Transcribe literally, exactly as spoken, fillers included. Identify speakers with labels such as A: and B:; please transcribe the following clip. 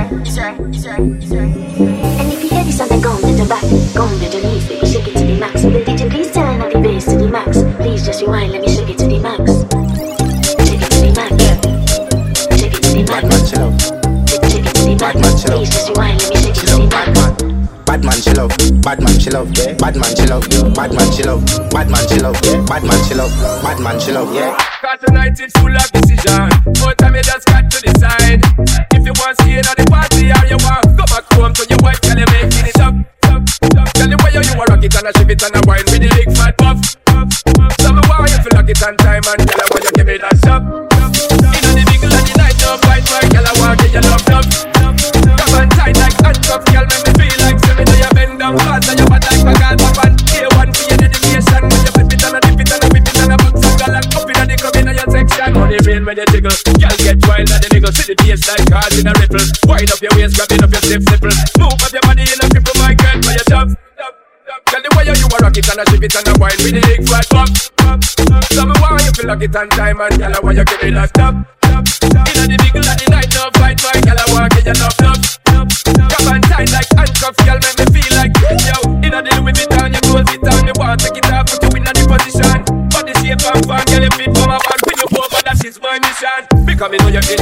A: And if you hear this song, then go on the back, go on the knees, baby, shake it to the max. Will the D J please turn up the bass to the max? Please just rewind, let me shake it to the max. Shake it to the max. Shake it to the max.
B: Badman, chill out.
A: Shake it to the max.
B: Badman, chill out.
A: Please just rewind, let me shake it to the max.
B: Badman, chill out. Badman, chill out. Yeah. Badman, chill out. Badman, chill out. Badman, chill out. Yeah. Badman, chill out. Badman, chill out. Yeah.
C: Cause tonight it's full of decision. One time you just got to decide if you want to stay in the party or you want go back home to your wife. Tell you making it up, up, up. Tell you where you, you want rock it and a shift it and a wine with the big fat puff. Tell me why you feel like it on time and tell her why you give me that shop. In the middle of the night, no fight, my girl, I want get your love, love. Come on tight like handcuff, girl, make me feel like seven. You bend down fast and you bad like a girl, pop and A one for your dedication. When you put it and a dip it and a whip it and a box of girl and up in the club in your section. Money rain when you jiggle, girl get wild and the niggle. See the bass like cars in a ripple. Wind up your waist, grabbing up your stiff nipple. Move up your body in a cripple, my girl, for your job. Tell the way you a rock it and a shift it and a wine with the big fat pop. Tell me why you feel like it on time and tell her why you give me that top. In the middle of the night, no fight, my girl, I want get your love, love. Come on tight like handcuffs, girl, make me feel like yo. In the Louis Vuitton, you close it down, you want take it off, put you in the position. But the shape and fan, girl, you fit from a band, when you over, that is my mission. Because me know you're in